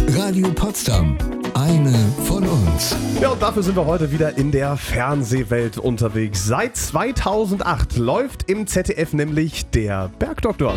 Radio Potsdam. Eine von uns. Ja, und dafür sind wir heute wieder in der Fernsehwelt unterwegs. Seit 2008 läuft im ZDF nämlich der Bergdoktor.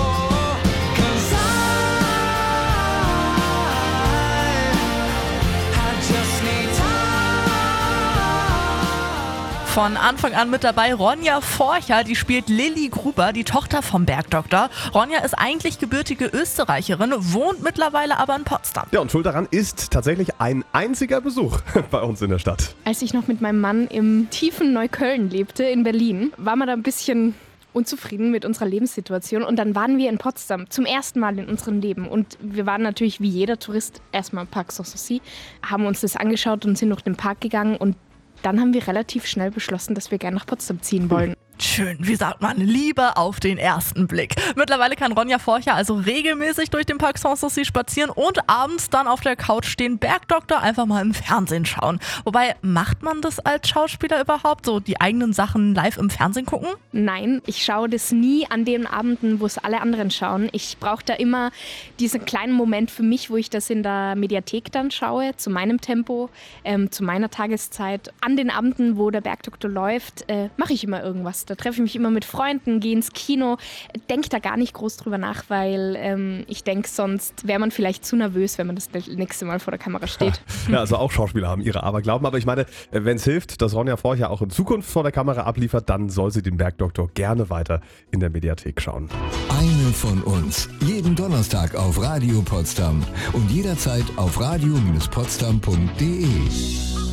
Von Anfang an mit dabei Ronja Forcher, die spielt Lilly Gruber, die Tochter vom Bergdoktor. Ronja ist eigentlich gebürtige Österreicherin, wohnt mittlerweile aber in Potsdam. Ja, und schuld daran ist tatsächlich ein einziger Besuch bei uns in der Stadt. Als ich noch mit meinem Mann im tiefen Neukölln lebte, in Berlin, war man da ein bisschen unzufrieden mit unserer Lebenssituation. Und dann waren wir in Potsdam zum ersten Mal in unserem Leben. Und wir waren natürlich wie jeder Tourist erstmal im Parc Sanssouci, haben uns das angeschaut und sind durch den Park gegangen. Und dann haben wir relativ schnell beschlossen, dass wir gerne nach Potsdam ziehen wollen. Schön, wie sagt man, Liebe auf den ersten Blick. Mittlerweile kann Ronja Forcher also regelmäßig durch den Parc Sanssouci spazieren und abends dann auf der Couch den Bergdoktor einfach mal im Fernsehen schauen. Wobei, macht man das als Schauspieler überhaupt, so die eigenen Sachen live im Fernsehen gucken? Nein, ich schaue das nie an den Abenden, wo es alle anderen schauen. Ich brauche da immer diesen kleinen Moment für mich, wo ich das in der Mediathek dann schaue, zu meinem Tempo, zu meiner Tageszeit. An den Abenden, wo der Bergdoktor läuft, mache ich immer irgendwas. Da treffe ich mich immer mit Freunden, gehe ins Kino, denke da gar nicht groß drüber nach, weil ich denke, sonst wäre man vielleicht zu nervös, wenn man das nächste Mal vor der Kamera steht. Ja, also auch Schauspieler haben ihre Aberglauben, aber ich meine, wenn es hilft, dass Ronja Forcher auch in Zukunft vor der Kamera abliefert, dann soll sie den Bergdoktor gerne weiter in der Mediathek schauen. Eine von uns. Jeden Donnerstag auf Radio Potsdam und jederzeit auf radio-potsdam.de.